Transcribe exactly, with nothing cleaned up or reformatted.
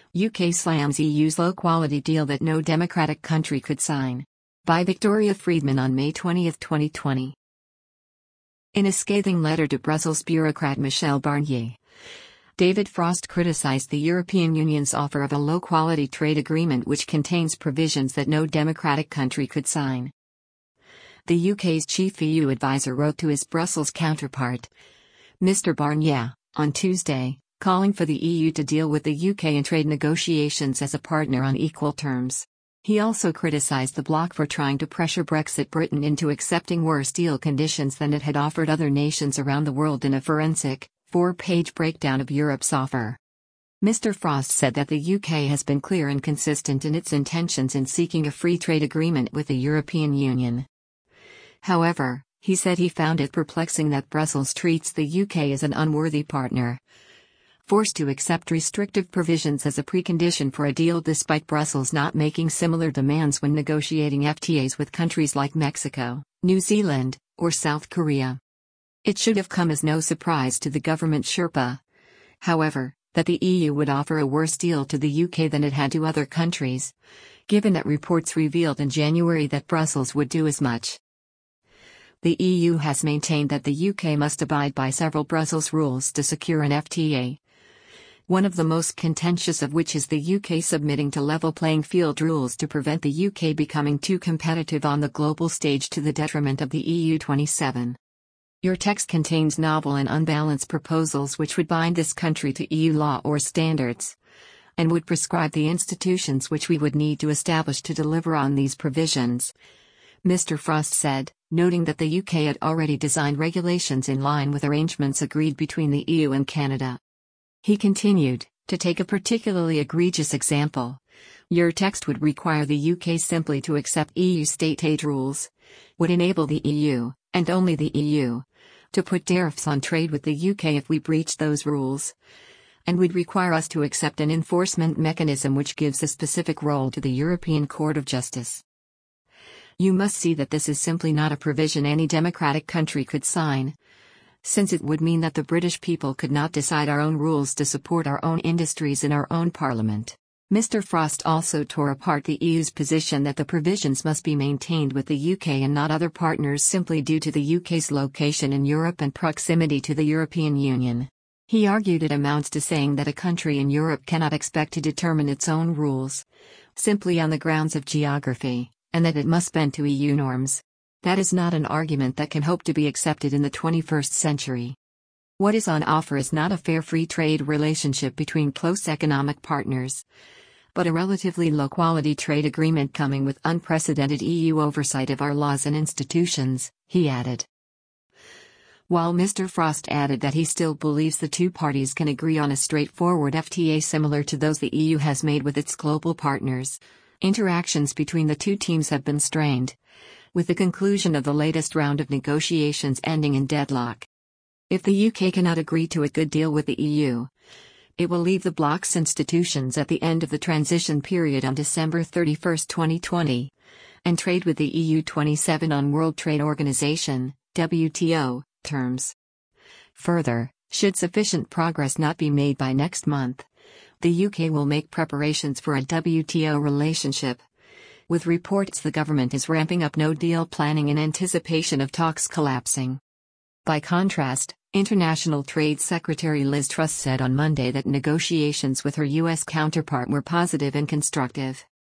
U K slams E U's low-quality deal that no democratic country could sign. By Victoria Friedman on May twentieth, twenty twenty. In a scathing letter to Brussels bureaucrat Michel Barnier, David Frost criticized the European Union's offer of a low-quality trade agreement which contains provisions that no democratic country could sign. The U K's chief E U advisor wrote to his Brussels counterpart, Mister Barnier, on Tuesday, calling for the E U to deal with the U K in trade negotiations as a partner on equal terms. He also criticized the bloc for trying to pressure Brexit Britain into accepting worse deal conditions than it had offered other nations around the world in a forensic, four-page breakdown of Europe's offer. Mister Frost said that the U K has been clear and consistent in its intentions in seeking a free trade agreement with the European Union. However, he said he found it perplexing that Brussels treats the U K as an unworthy partner, forced to accept restrictive provisions as a precondition for a deal despite Brussels not making similar demands when negotiating F T As with countries like Mexico, New Zealand, or South Korea. It should have come as no surprise to the government Sherpa, however, that the E U would offer a worse deal to the U K than it had to other countries, given that reports revealed in January that Brussels would do as much. The E U has maintained that the U K must abide by several Brussels rules to secure an F T A, one of the most contentious of which is the U K submitting to level playing field rules to prevent the U K becoming too competitive on the global stage to the detriment of the E U twenty-seven. Your text contains novel and unbalanced proposals which would bind this country to E U law or standards, and would prescribe the institutions which we would need to establish to deliver on these provisions, Mister Frost said, noting that the U K had already designed regulations in line with arrangements agreed between the E U and Canada. He continued, to take a particularly egregious example, your text would require the U K simply to accept E U state aid rules, would enable the E U, and only the E U, to put tariffs on trade with the U K if we breach those rules, and would require us to accept an enforcement mechanism which gives a specific role to the European Court of Justice. You must see that this is simply not a provision any democratic country could sign, since it would mean that the British people could not decide our own rules to support our own industries in our own parliament. Mister Frost also tore apart the E U's position that the provisions must be maintained with the U K and not other partners simply due to the U K's location in Europe and proximity to the European Union. He argued it amounts to saying that a country in Europe cannot expect to determine its own rules, simply on the grounds of geography, and that it must bend to E U norms. That is not an argument that can hope to be accepted in the twenty-first century. What is on offer is not a fair free trade relationship between close economic partners, but a relatively low-quality trade agreement coming with unprecedented E U oversight of our laws and institutions, he added. While Mister Frost added that he still believes the two parties can agree on a straightforward F T A similar to those the E U has made with its global partners, interactions between the two teams have been strained, with the conclusion of the latest round of negotiations ending in deadlock. If the U K cannot agree to a good deal with the E U, it will leave the bloc's institutions at the end of the transition period on December thirty-first, twenty twenty, and trade with the E U twenty-seven on World Trade Organization, W T O, terms. Further, should sufficient progress not be made by next month, the U K will make preparations for a W T O relationship, with reports the government is ramping up no-deal planning in anticipation of talks collapsing. By contrast, International Trade Secretary Liz Truss said on Monday that negotiations with her U S counterpart were positive and constructive.